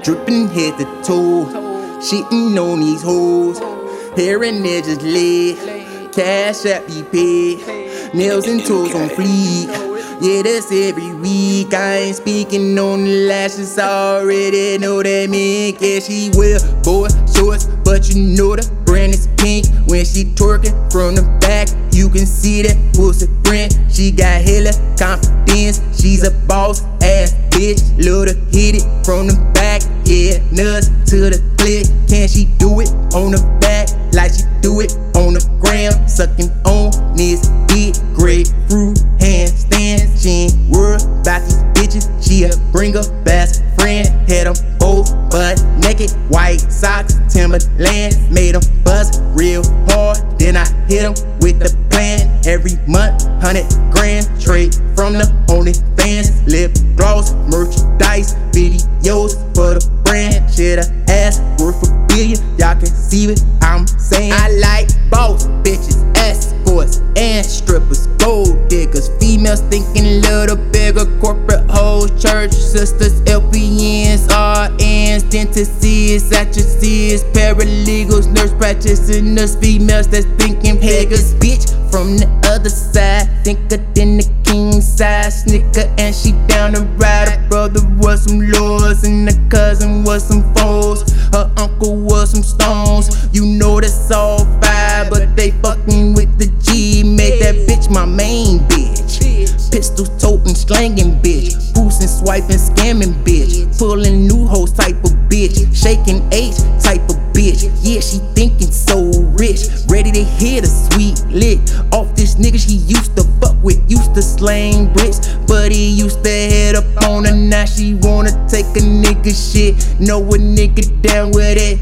dripping head to toe, shitting on these hoes. Hair and edges laid, cash at be paid, nails and toes on fleek. Yeah, that's every week. I ain't speaking on the lashes, already know that me. Yeah, she wear boy shorts, but you know the brand is pink. When she twerking from the back, you can see that pussy print. She got hella confidence, she's a boss ass bitch. Love to hit it from the back, yeah, nuts to the click. Can she do it on the back like she do it on the gram? Sucking on this big grapefruit handstand. She ain't worried about these bitches, she'll bring her best friend. Had them both butt naked, white socks, Timberland. Made them buzz real hard, then I hit them with the plan. Every month, 100 grand, straight from the OnlyFans. Lip gloss, merchandise, videos for the brand. Shit, a ass worth $1 billion, y'all can see what I'm saying. I like boss bitches, escorts, and strippers, gold diggers, females thinking little bigger, corporate hoes, church sisters, LPNs, RNs, dentists, actresses, paralegals, nurse practitioners, females that's thinking figures. Bitch from the other side, thicker than the king size snicker, and she down to ride. Her brother was some lords, and the cousin was some foes. Her uncle was some stones. You know that's all fire, but they fucking with the G. Make that bitch my main bitch. Pistol toting, slanging bitch. Boosting, swiping, scamming bitch. Pulling new hoes type of bitch. Shaking H type of bitch. Yeah, she thinking so rich. Ready to hit a sweet lick off this nigga she used to fuck with. Used to slang bricks, but he used to head up on her. Now she wanna take a nigga shit. Know a nigga down with it.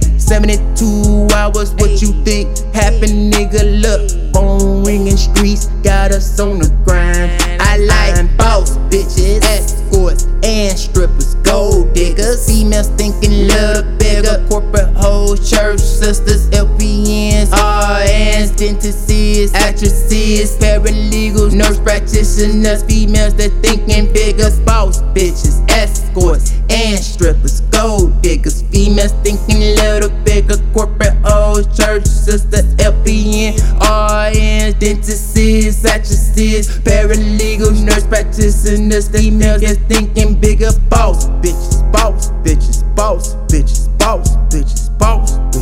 72 hours, what you think happened, nigga? Look, phone ringing, streets got us on the grind. I like boss bitches, escorts, and strippers, gold diggers, females thinking little bigger, corporate hoes, church sisters, LPNs, RNs, dentists, actresses, paralegals, nurse practitioners, females that thinking bigger, boss bitches, escorts, and strippers, gold diggers, females thinking little bigger, corporate hoes, church sisters, LPN, RNs, dentists, actresses, paralegals, nurse practitioners, females that's thinking bigger, boss bitches, boss bitches, boss bitches, boss bitches, boss.